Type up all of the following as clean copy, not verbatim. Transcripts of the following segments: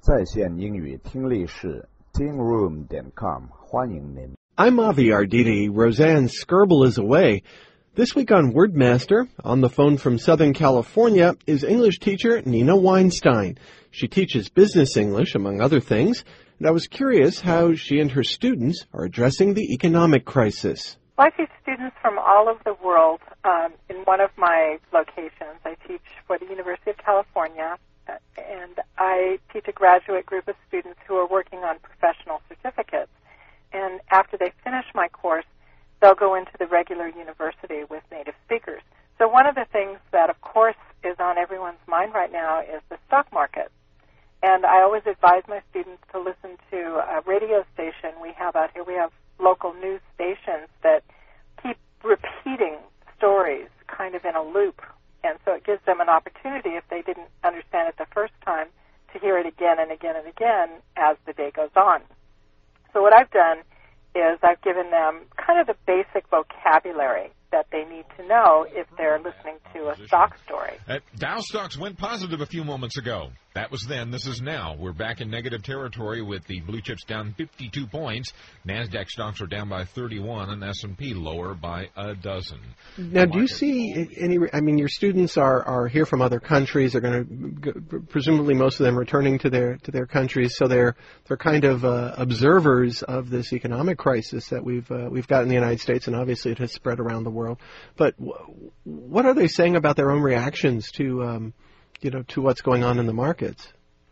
在线英语听力室 tingroom.com 欢迎您。 I'm Avi Arditi. Roseanne Skirble is away. This week on Wordmaster, on the phone from Southern California, is English teacher Nina Weinstein. She teaches business English, among other things, and I was curious how she and her students are addressing the economic crisis. Well, I teach students from all over the world in one of my locations. I teach for the University of California, and I teach a graduate group of students who are working on professional certificates. And after they finish my course, they'll go into the regular university with native speakers. So one of the things that, of course, is on everyone's mind right now is the stock market. And I always advise my students to listen to a radio station we have out here. We have local news stations that keep repeating stories kind of in a loop. And so it gives them an opportunity, if they didn't understand it the first time, to hear it again and again and again as the day goes on. So what I've done is I've given them kind of the basic vocabulary that they need to know if they're listening to a stock story. Dow stocks went positive a few moments ago. That was then. This is now. We're back in negative territory with the blue chips down 52 points. NASDAQ stocks are down by 31 and S&P lower by a dozen. Now, do you see any, your students are here from other countries. They're going to, presumably most of them returning to their countries, so they're kind of observers of this economic crisis that we've got in the United States, and obviously it has spread around the world. But what are they saying about their own reactions to what's going on in the markets?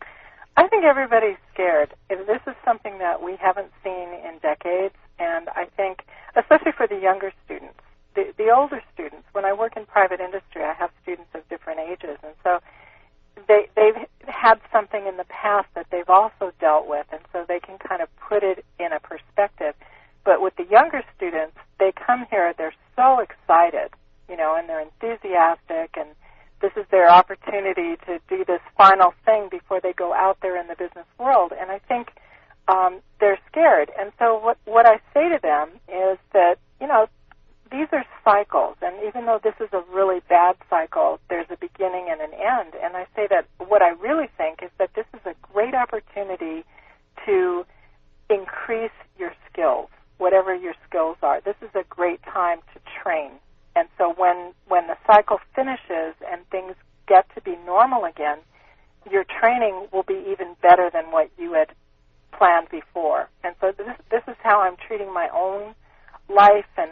I think everybody's scared. This is something that we haven't seen in decades, and I think, especially for the younger students, the older students, when I work in private industry, I have students of different ages, and so they've had something in the past that they've also dealt with, and so they can kind of put it in a perspective. But with the younger students, they come here, they're so excited, and they're enthusiastic, and this is their opportunity to do this final thing before they go out there in the business world. And I think they're scared. And so what I say to them is that, these are cycles. And even though this is a really bad cycle, there's a beginning and an end. And I say that what I really think is that this is a great opportunity to increase your skills, whatever your skills are. This is a great time to train. And so when the cycle finishes and things get to be normal again, your training will be even better than what you had planned before. And so this is how I'm treating my own life and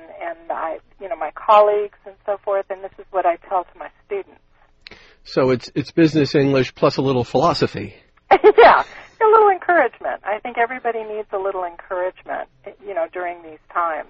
my colleagues and so forth, and this is what I tell to my students. So it's business English plus a little philosophy. Yeah, a little encouragement. I think everybody needs a little encouragement, during these times.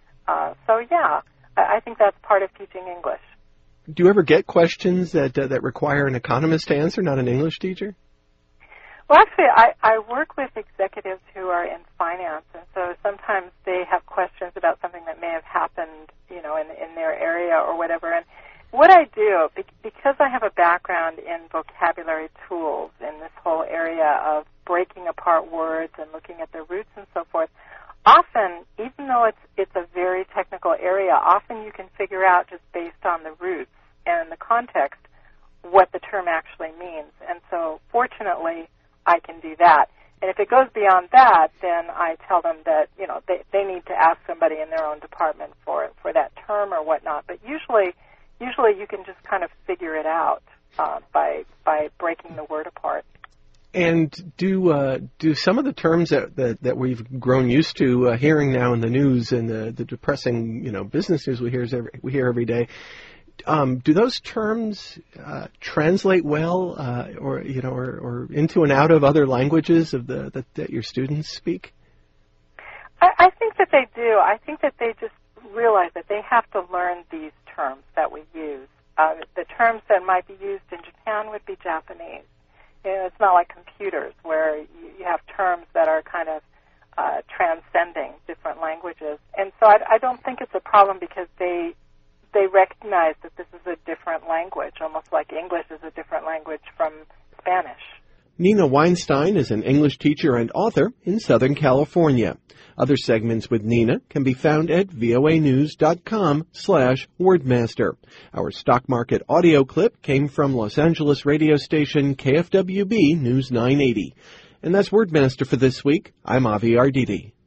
I think that's part of teaching English. Do you ever get questions that require an economist to answer, not an English teacher? Well, actually, I work with executives who are in finance, and so sometimes they have questions about something that may have happened, in their area or whatever. And what I do, because I have a background in vocabulary tools in this whole area of breaking apart words and looking at the roots and so forth, often, even though it's a very technical area, often you can figure out just based on the roots and the context what the term actually means. And so, fortunately, I can do that. And if it goes beyond that, then I tell them that, they need to ask somebody in their own department for that term or whatnot. But usually you can just kind of figure it out by breaking the word apart. And do some of the terms that we've grown used to hearing now in the news and the depressing business news we hear every day, do those terms translate well or into and out of other languages that your students speak? I think that they do. I think that they just realize that they have to learn these terms that we use. The terms that might be used in Japan would be Japanese. It's not like computers where you have terms that are kind of transcending different languages. And so I don't think it's a problem because they recognize that this is a different language, almost like English is a different language from Spanish. Nina Weinstein is an English teacher and author in Southern California. Other segments with Nina can be found at voanews.com/wordmaster. Our stock market audio clip came from Los Angeles radio station KFWB News 980. And that's Wordmaster for this week. I'm Avi Arditi.